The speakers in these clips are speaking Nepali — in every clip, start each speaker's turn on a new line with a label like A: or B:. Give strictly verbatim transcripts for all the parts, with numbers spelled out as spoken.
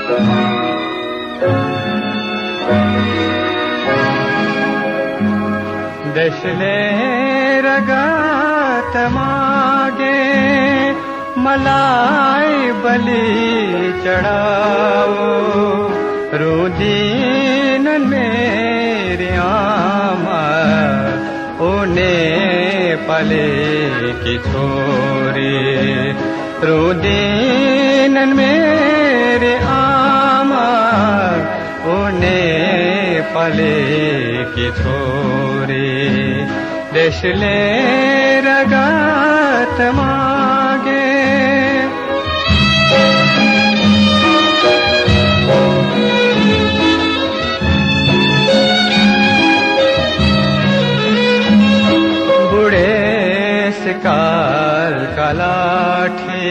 A: देशले रगत मागे मलाई बलि चढ़ाओ रुदीन मेरी आमा ओने पले की छोरी रुदीन मेरी आमा ओने पले की छोरी देशले रगत मागे काल कलाठी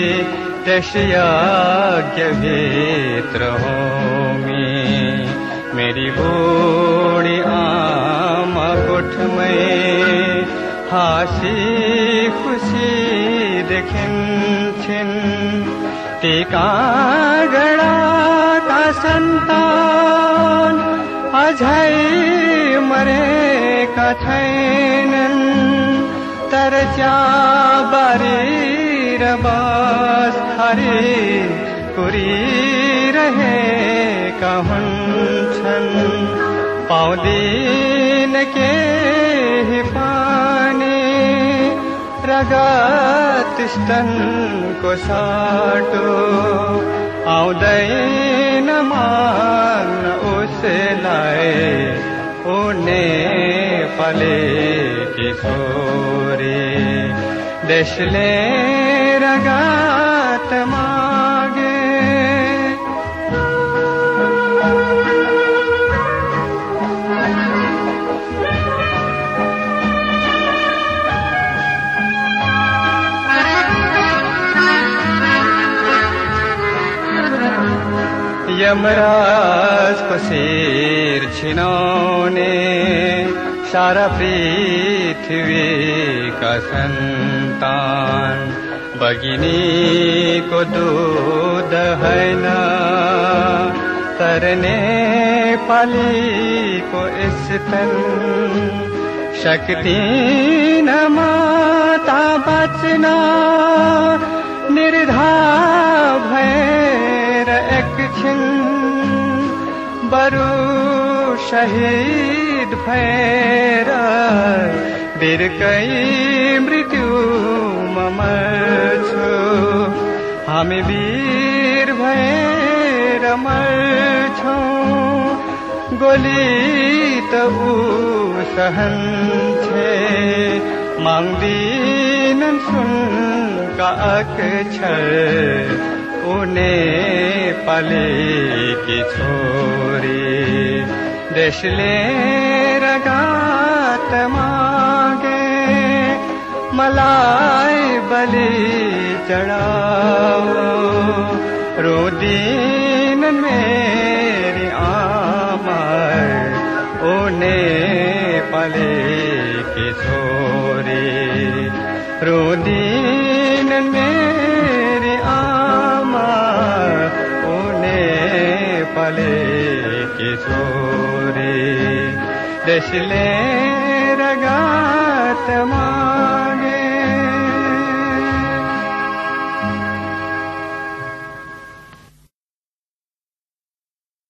A: दशयाज्ञ भीतर होमी मेरी बूढ़ी आमा कुठ में हासी खुशी देखिन छिन टीका गड़ा का संतान अझै मरे का छैनन् तरचा बारी रबास हरे कुरी रहे कहन छन पाउदीन के ही पानी रगत स्तन को साटो आउँदैन मान उसलाई उने पले की छोरी देशले रगत मागे यमराज को सिर छिनौने सारा पृथ्वी का संतान बगिनी को दूध है ना तरने पाली को स्तन शक्ति न माता बचना निर्धा भैर एक छिन बरु शहीद भैर बिरकै मृत्यु मर्छु हामी वीर भएर मर्छौं गोली त ऊ सहन्छे माग्दिनन् सुनका अक्षर उने पलेकी छोरी देशले रगत मागे मलाई बलि चढ़ाओ रुदीनन् मेरी आमा उने पलेकी छोरी रुदीनन् मेरी आमा उने पलेकी छोरी देशले रगत